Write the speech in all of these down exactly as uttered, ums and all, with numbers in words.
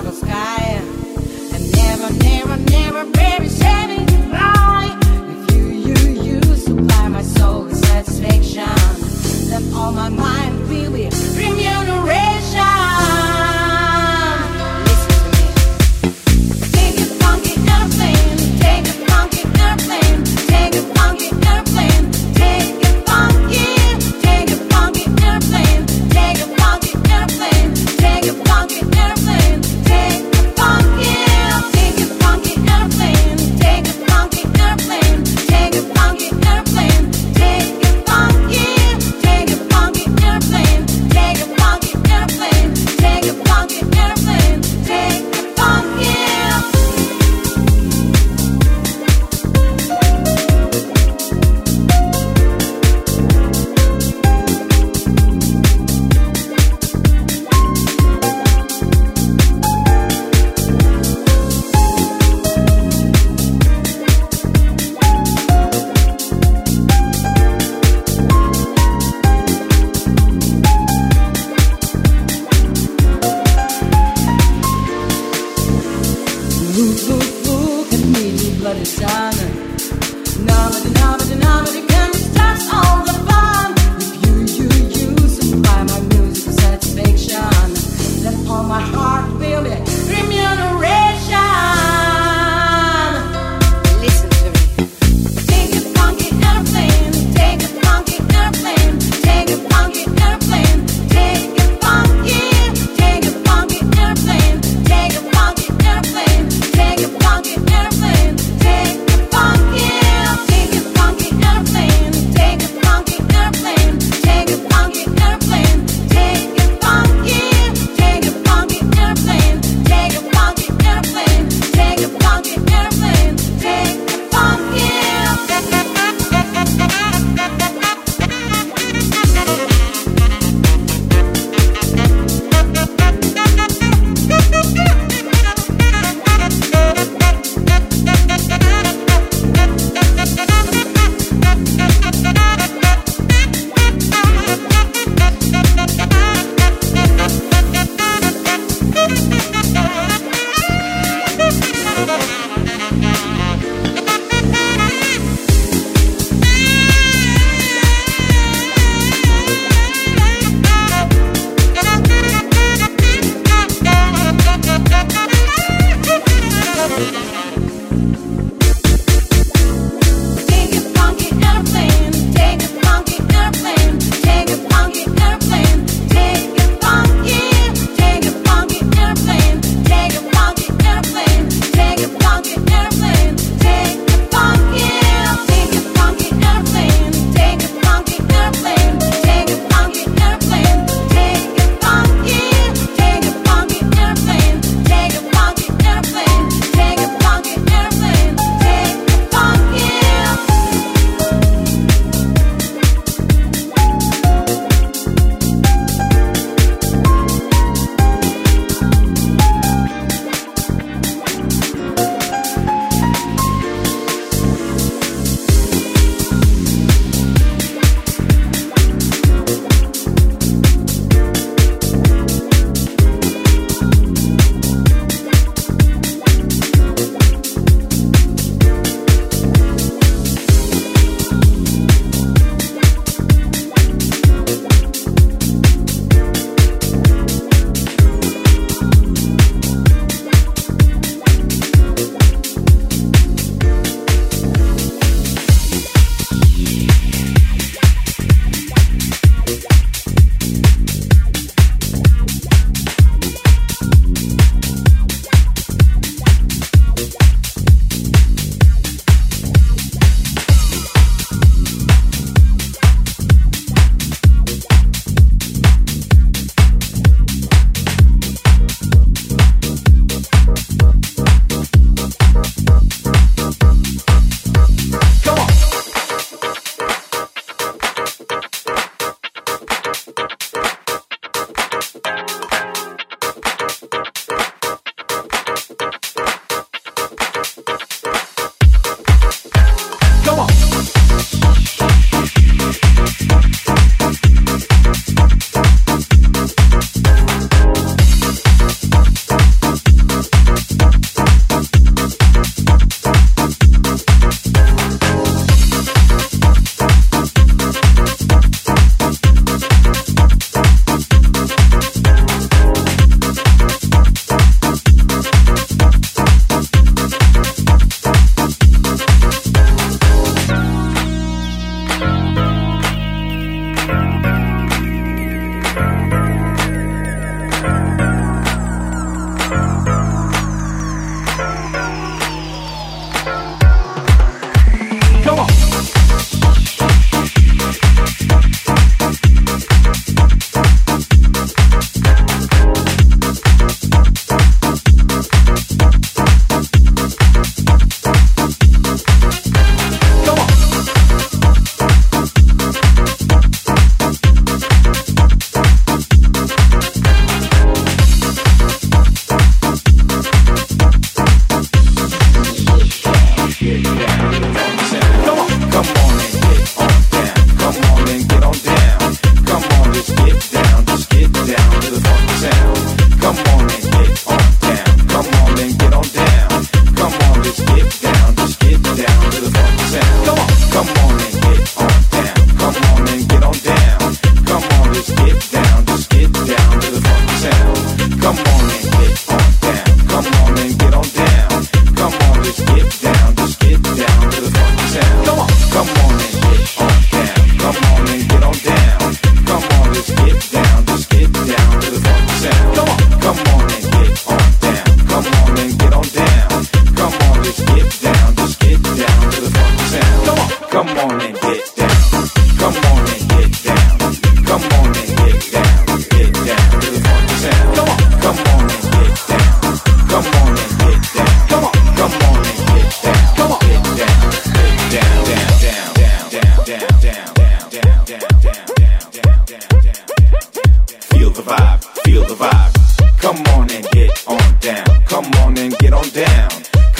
Take a funky airplane,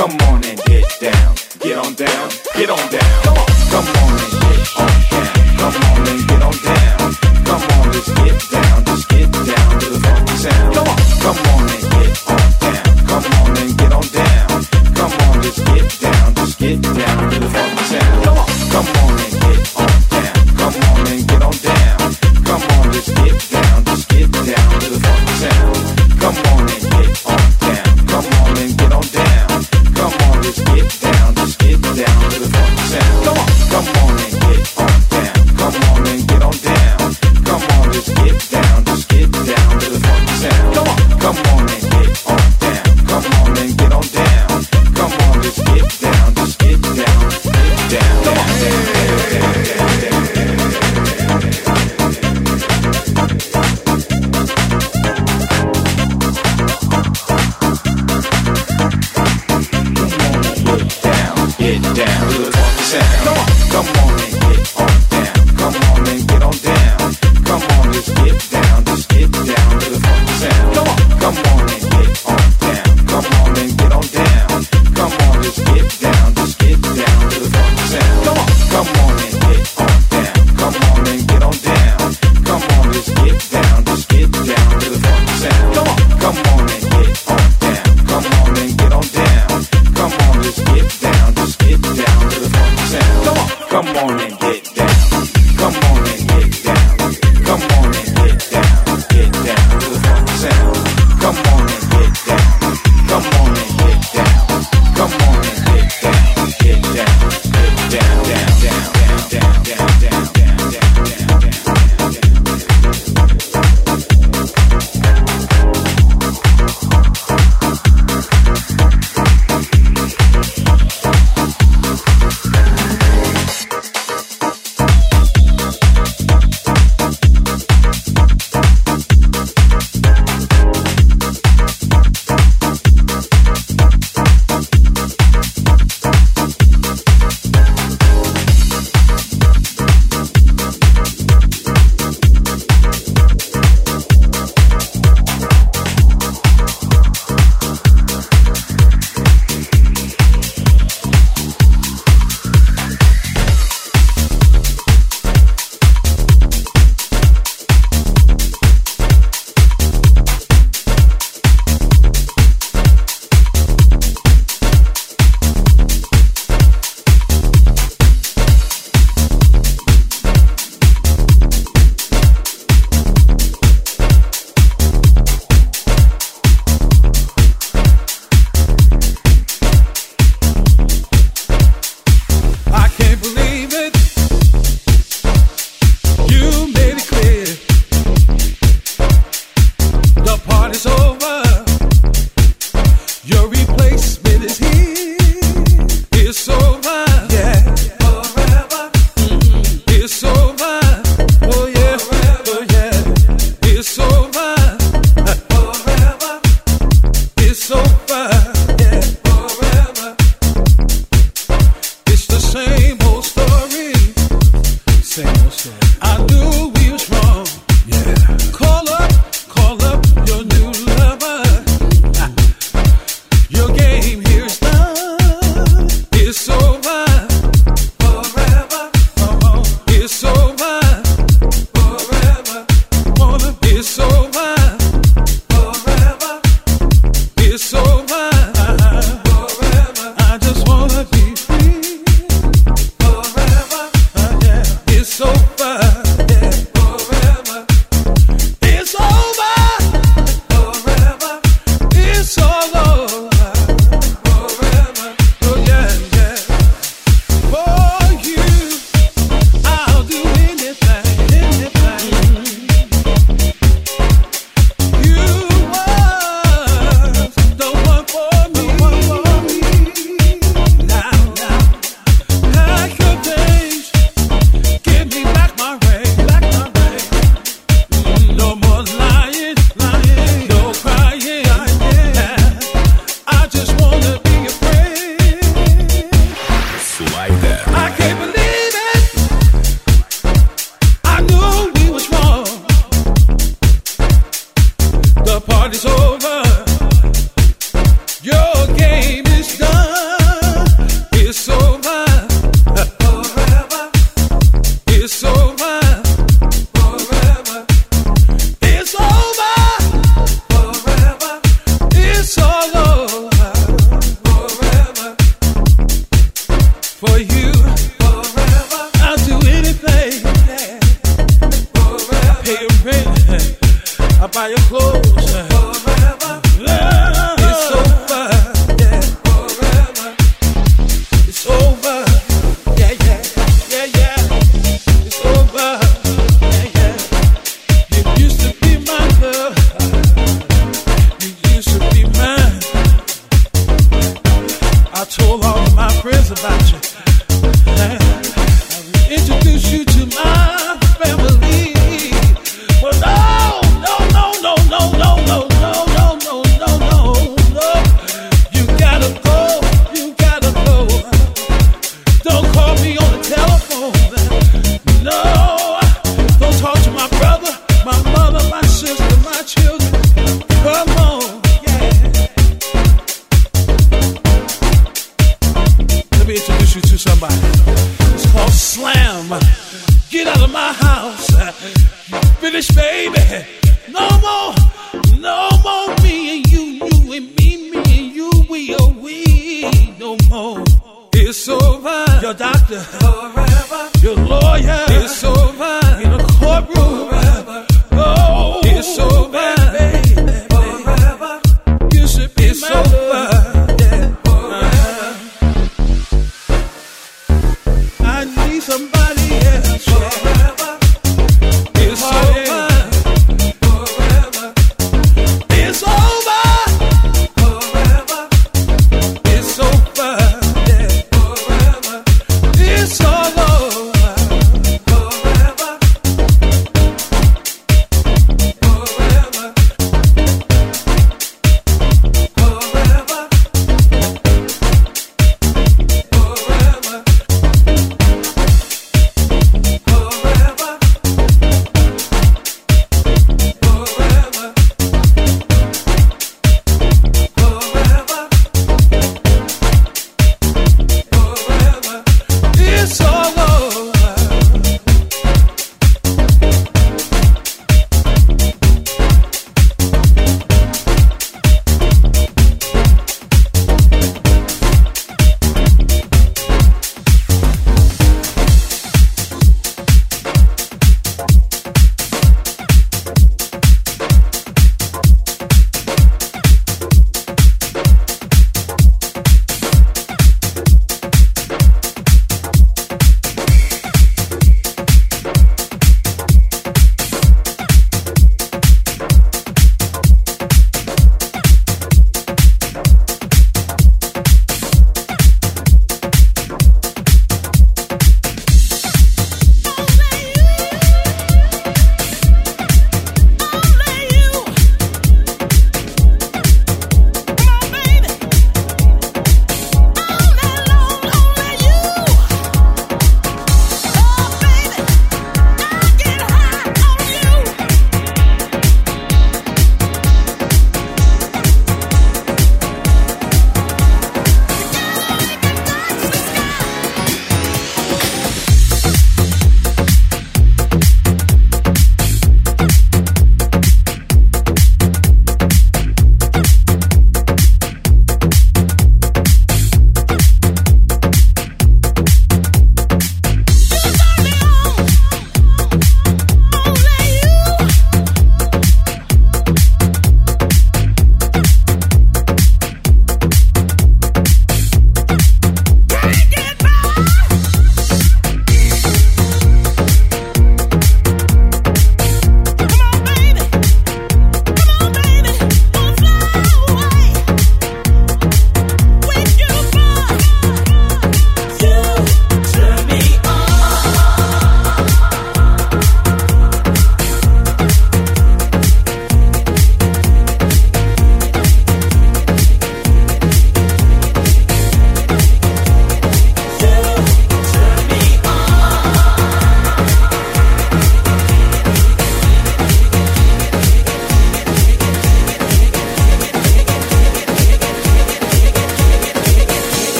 Come on and get down, get on down, get on down. Come on, come on and get on down. Come on and get on down. Come on, let's get down, just get down to the funky sound. Come on, come on and get on down. Come on and get on down. Come on, let's get down, just get down to the funky sound. Come on, come on and get on down. Come on and get on down. Come on, let's get down, just get down to the funky sound. Come on and get on down. Come on and get on down. Come on, let's get down, just get down to the funky sound. Come on, come on and get on down. Come on and get on down. Come on, let's get down, just get down to the funky sound. Come on, come on and get on down. Come on and get on down. Come on, let's get down, just get down, get down. Come on, down, down, down, down, down, down. Get down to the funky sound. Come on, come on and get on down. Come on and get on down. Come on, let's get down, just get down to the funky sound. Come on, come on and get on down. Come on and get on down. Come on, let's get down, just get down to the funky sound. Come on, come on and get on down. Come on and get on down. Come on, let's get down, just get down to the funky sound. Come on, come on and get on down. Come on and get on down. Come on, let's get down, just get down to the funky sound. Come on, come on and get down. Come on and get down. Come on and get down. Get down to the funky sound. Come on and get down. Come on and get down. Come on and get down. Get down. Get down, down, down, down, down, down, down, down, down, down, the one about you. I introduce you to my family. Well, no, no, no, no, no, no, no, no, no, no, no, no, no. You gotta go, you gotta go. Don't call me on the telephone. No, don't talk to my brother, my mother, my sister, my children. Come on, yeah. Let me introduce you to somebody. It's called Slam. Get out of my house. Finish, baby. No more, no more me and you, you and me, me and you, we are we. No more. It's over. Your doctor, forever. Your lawyer, it's over. In a courtroom, forever. Oh, it's over. Baby, forever. You should be it's over. Yeah, forever. I need somebody else. Forever. It's over. Forever. It's over. Forever. It's over. Yeah. Forever. It's all over. Forever. Forever. Forever.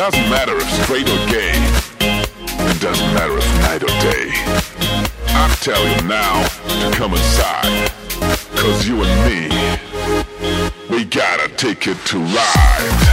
doesn't matter if straight or gay. It doesn't matter if night or day. I tell you now to come inside. Cause you and me, we gotta take it to ride.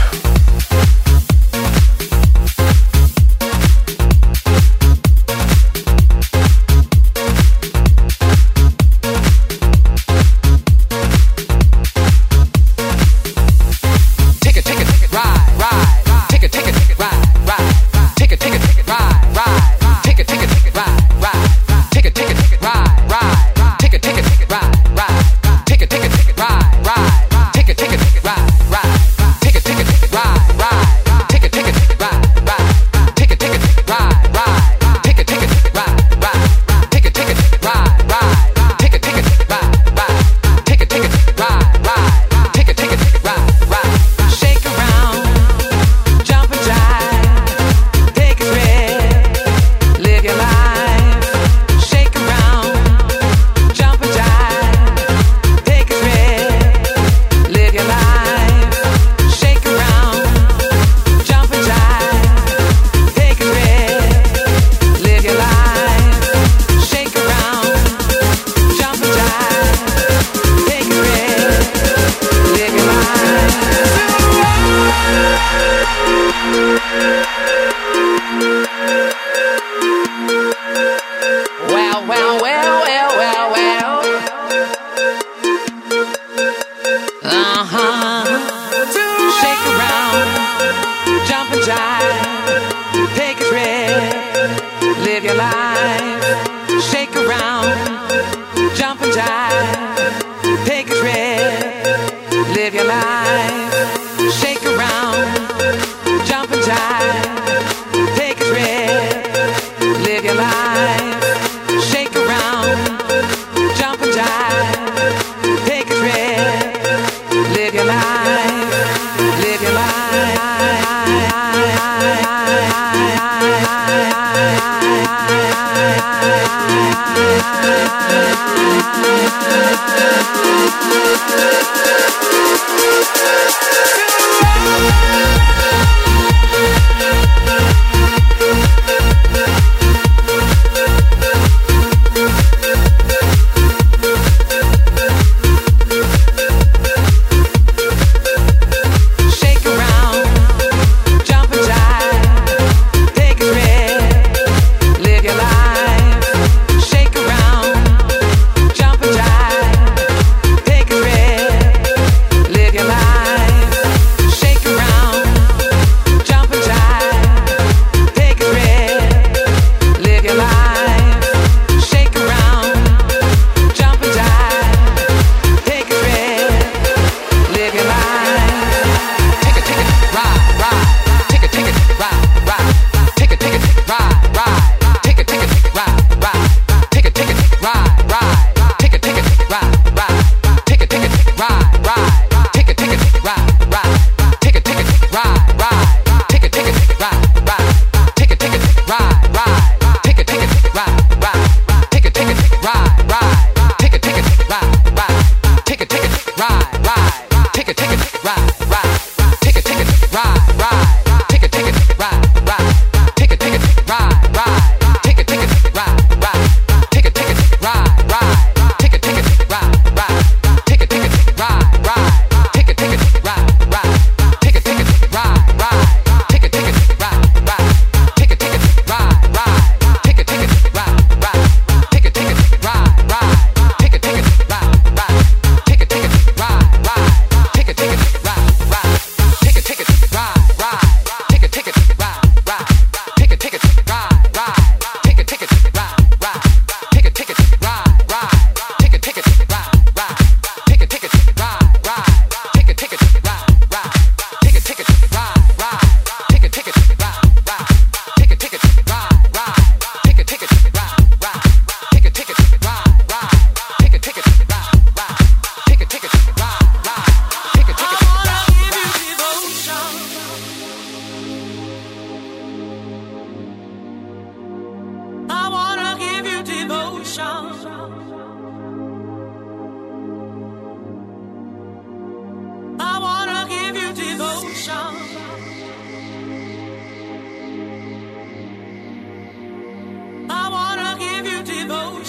Shake around.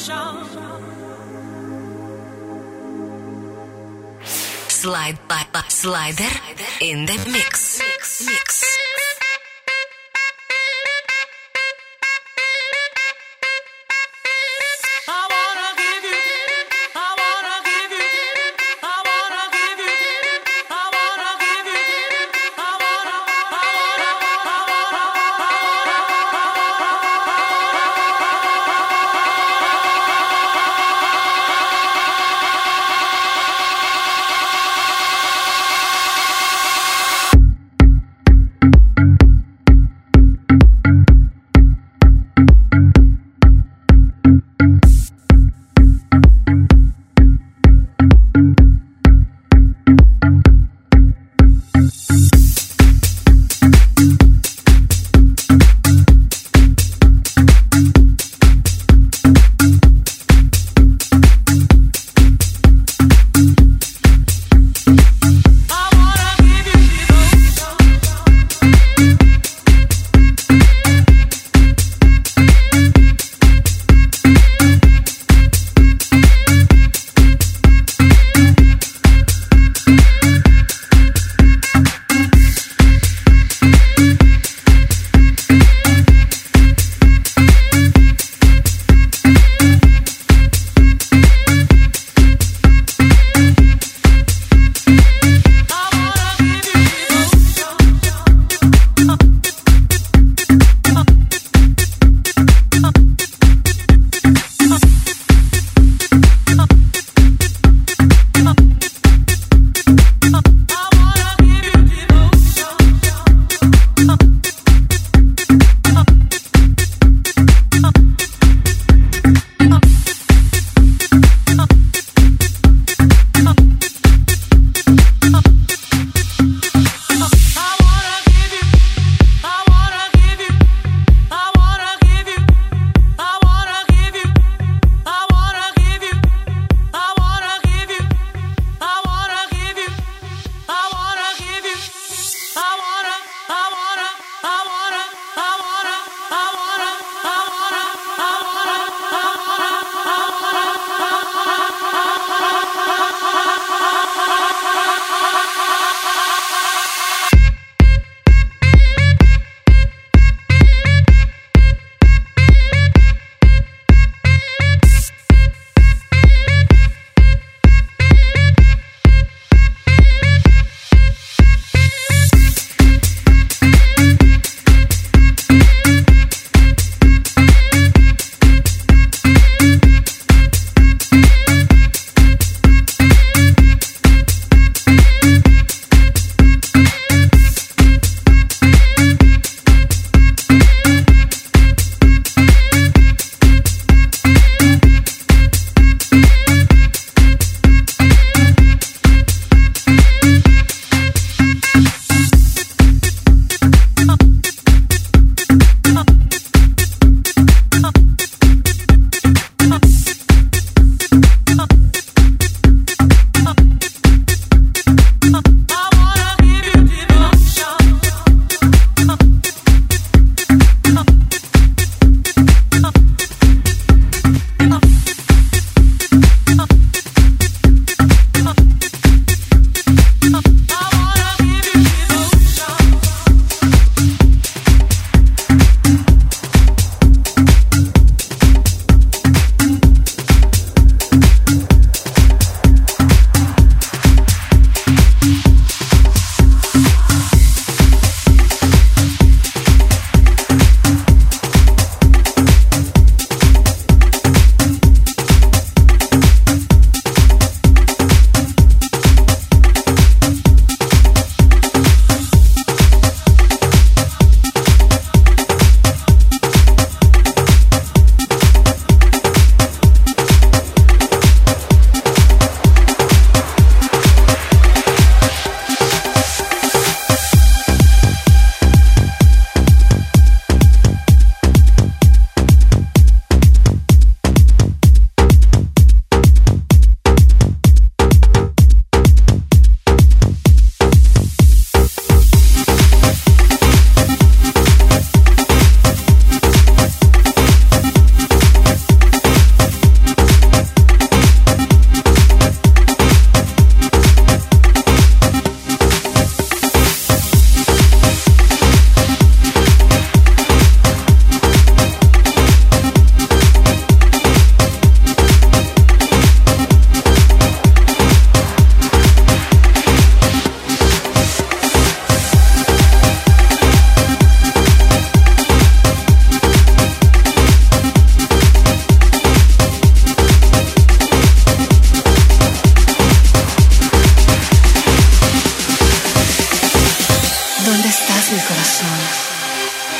Slide by, by Slider in the mix. Mix. Mix.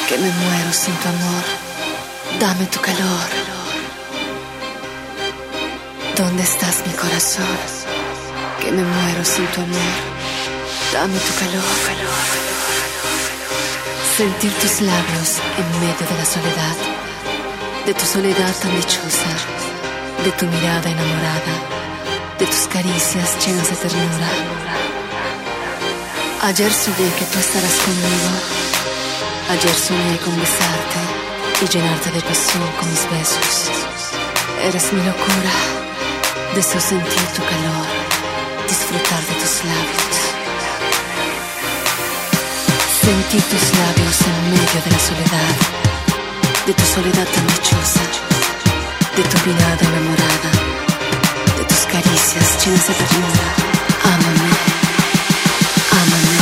que me muero sin tu amor. Dame tu calor. ¿Dónde estás, mi corazón? Que me muero sin tu amor. Dame tu calor. Sentir tus labios en medio de la soledad, de tu soledad tan dichosa, de tu mirada enamorada, de tus caricias llenas de ternura. Ayer soñé que tú estarás conmigo. Ayer soñé con besarte y llenarte de pasión con mis besos. Eres mi locura. Deseo sentir tu calor, disfrutar de tus labios. Sentir tus labios en medio de la soledad, de tu soledad tan dichosa, de tu mirada enamorada, de tus caricias llenas de ternura. Ámame, ámame.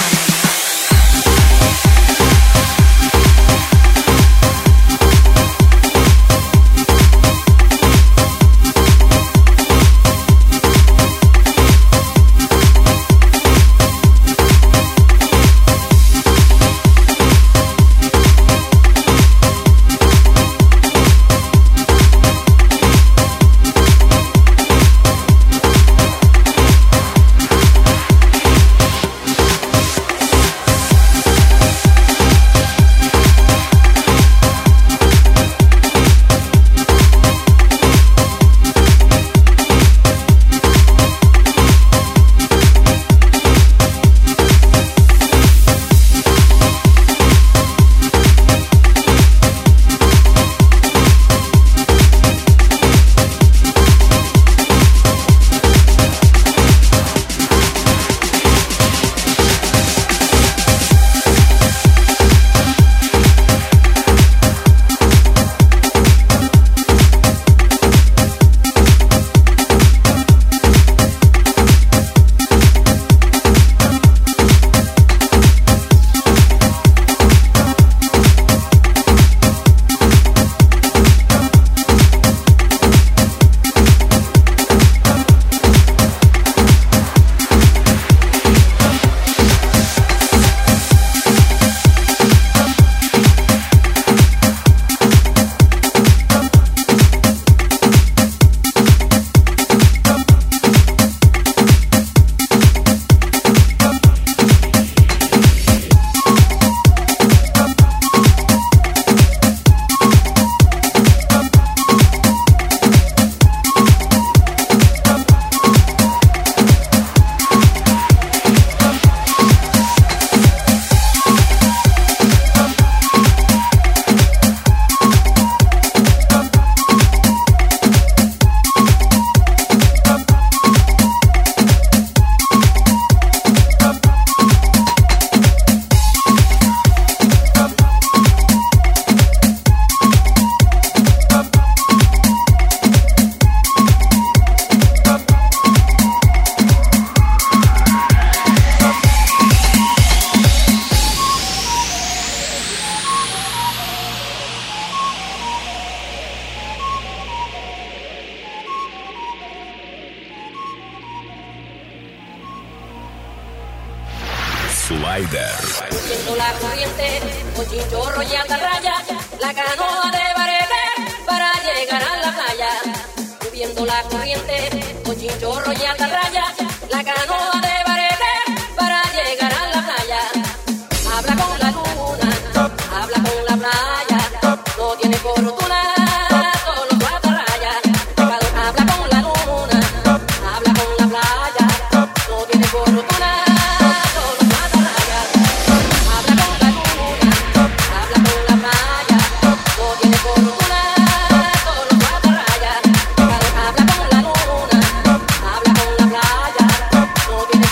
Slider. Subiendo la corriente, con chinchorro y atarraya, la canoa de barete para llegar a la playa. Subiendo la corriente, con chinchorro y atarraya, la canoa de barete para llegar a la playa. Habla con la luna, habla con la playa, no tiene fortuna. No tiene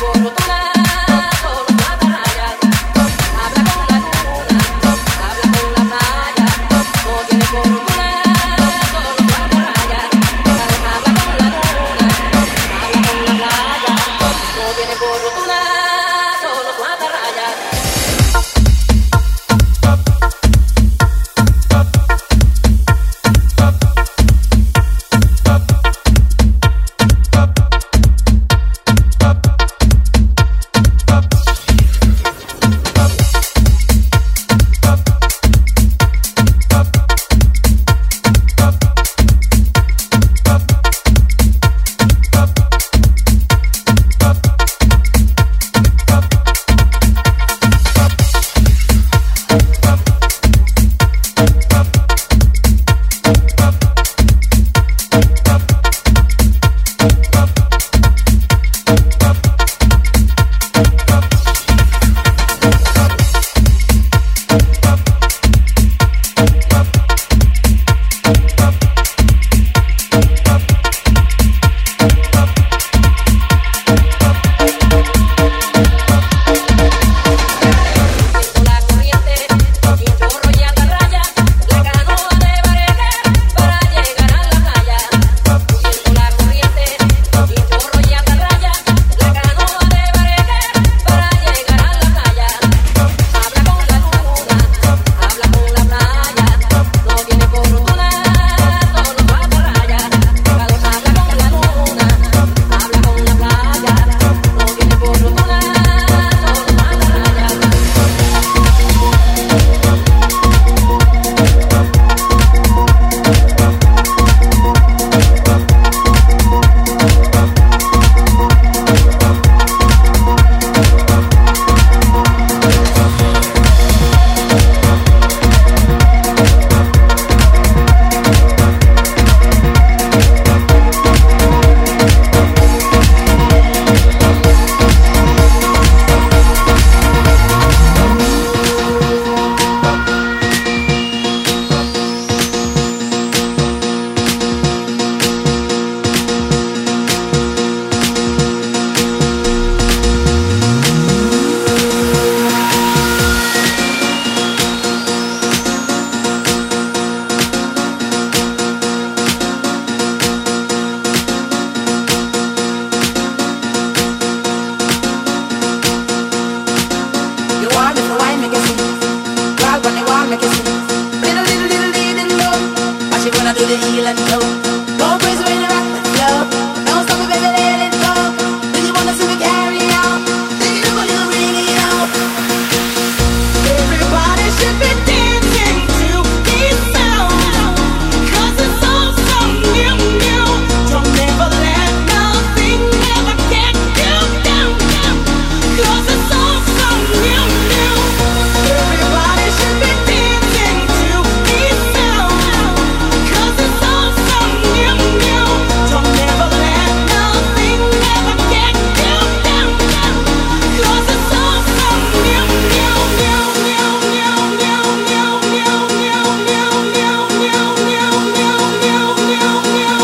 the heel and toe. Go crazy when you rock the flow. Don't stop it, baby, let it go. Do you wanna see me carry on? Take it up a little, bring it on. Everybody should be dancing to this sound, 'cause it's all so new, new. Don't never let nothing ever get you down, down. 'Cause it's all so new, new. Everybody should be dancing to this sound, 'cause it's all so new, new. Don't never let nothing ever get you down, down. 'Cause it's all so new, new, new, new, new, new, new, new, new, new, new, new, new, new, new, new,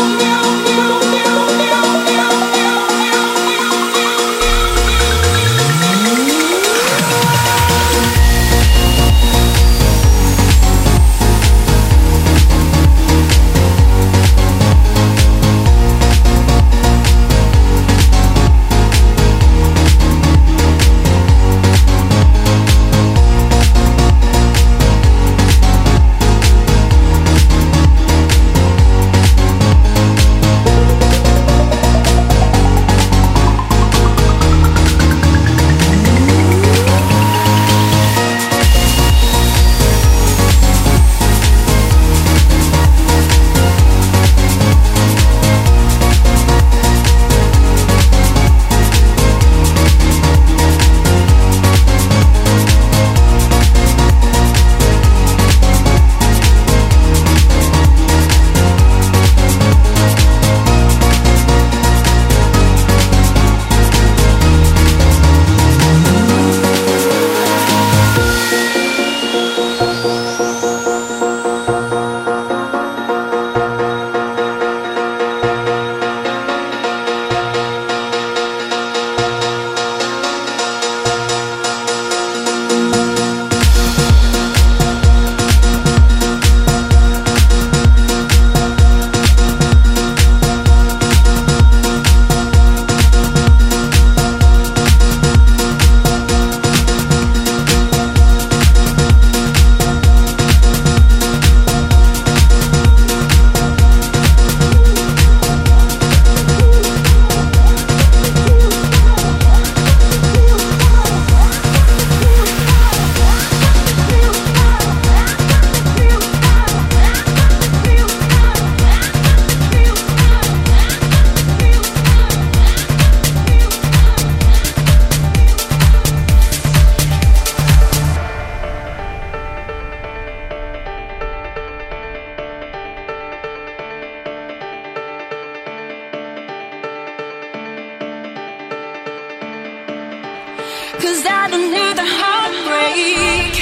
Cause I don't need the heartbreak.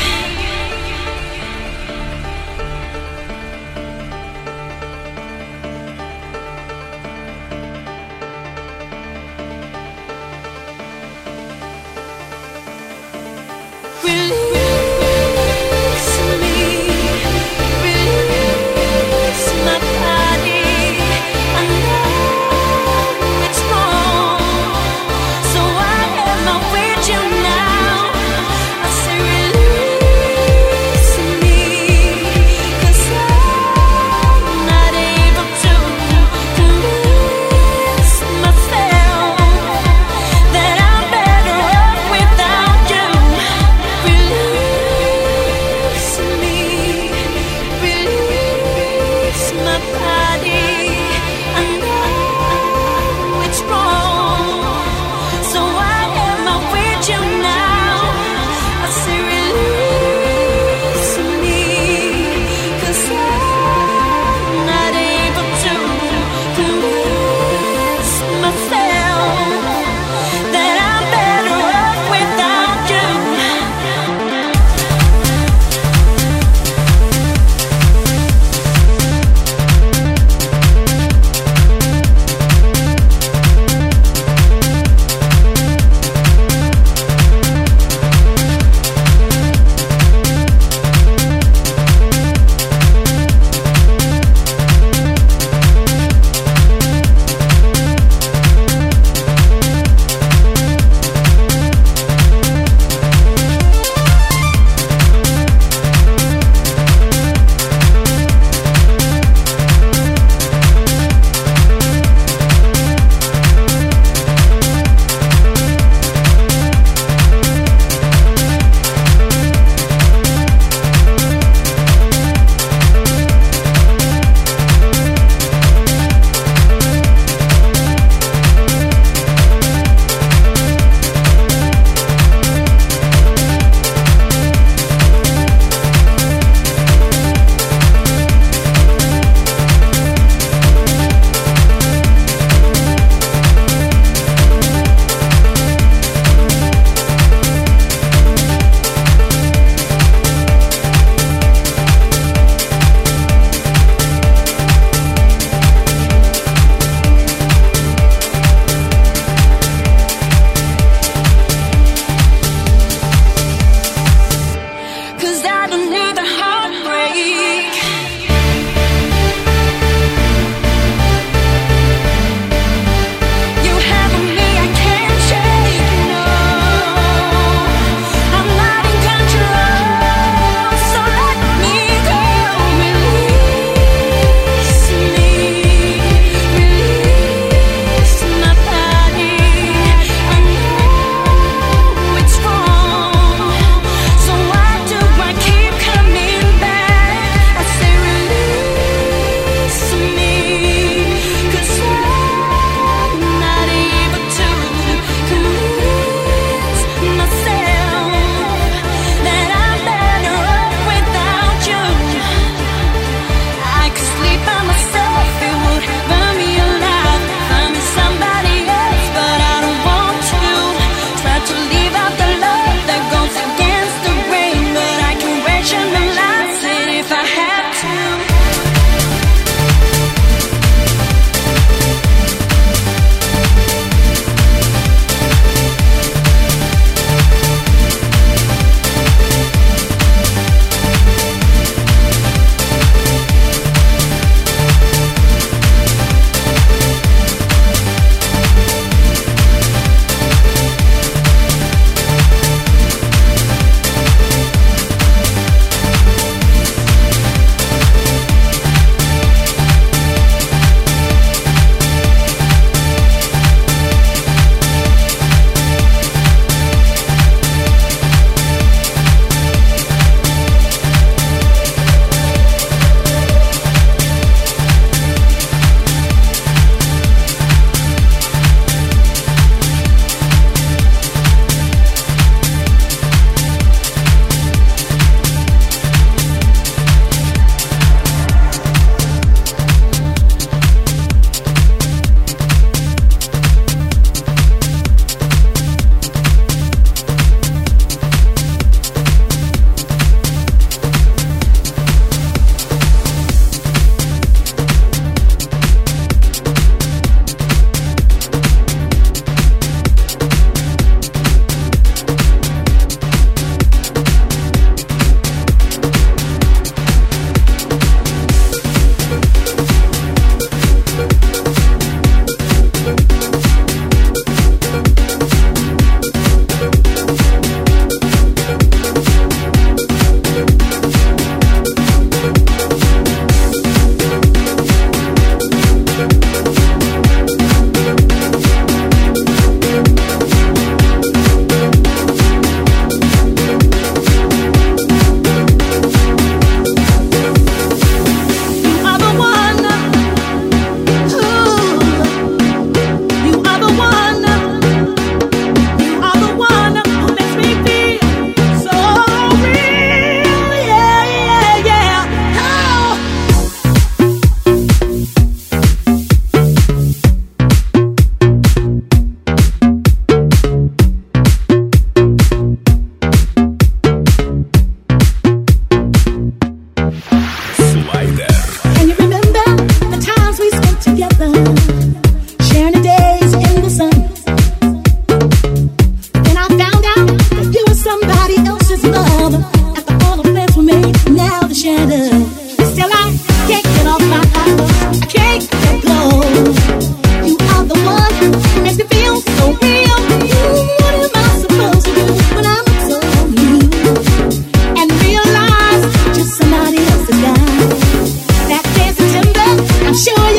Release me, release my body. I know it's wrong, so I am not with you now.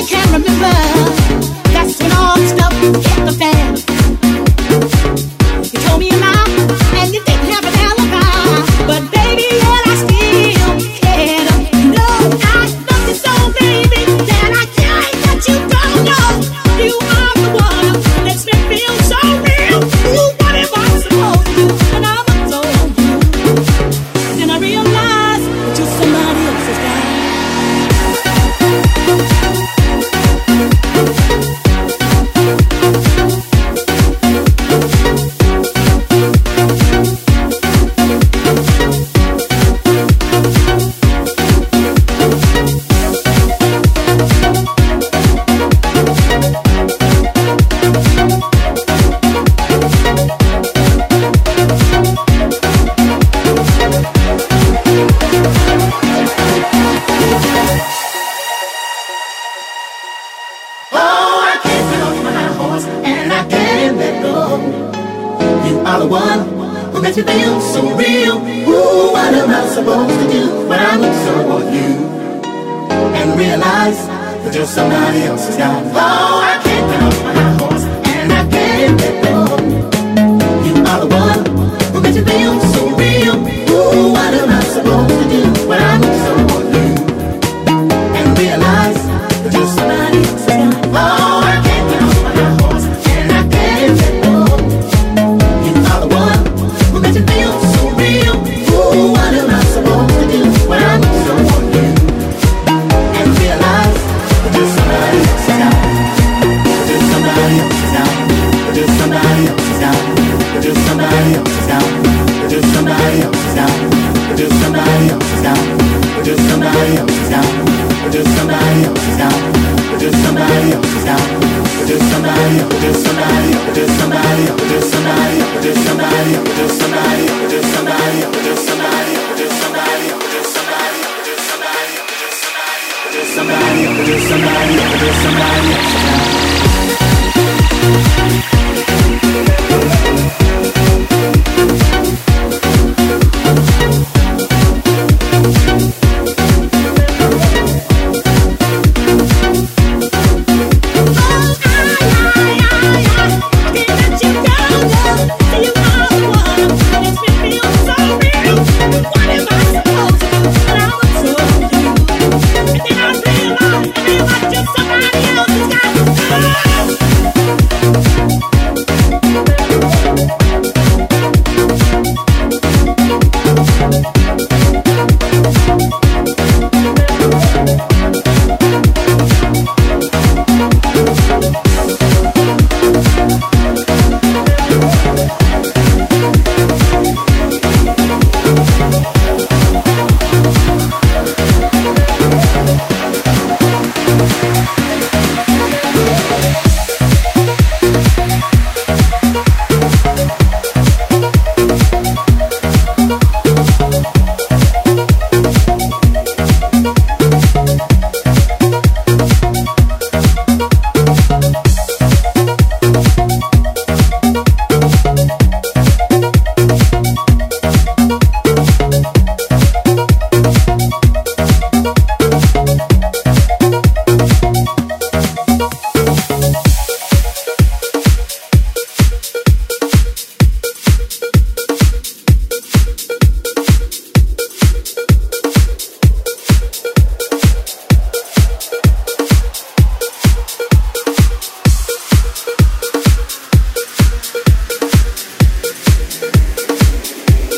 Somebody, somebody, somebody, somebody, somebody.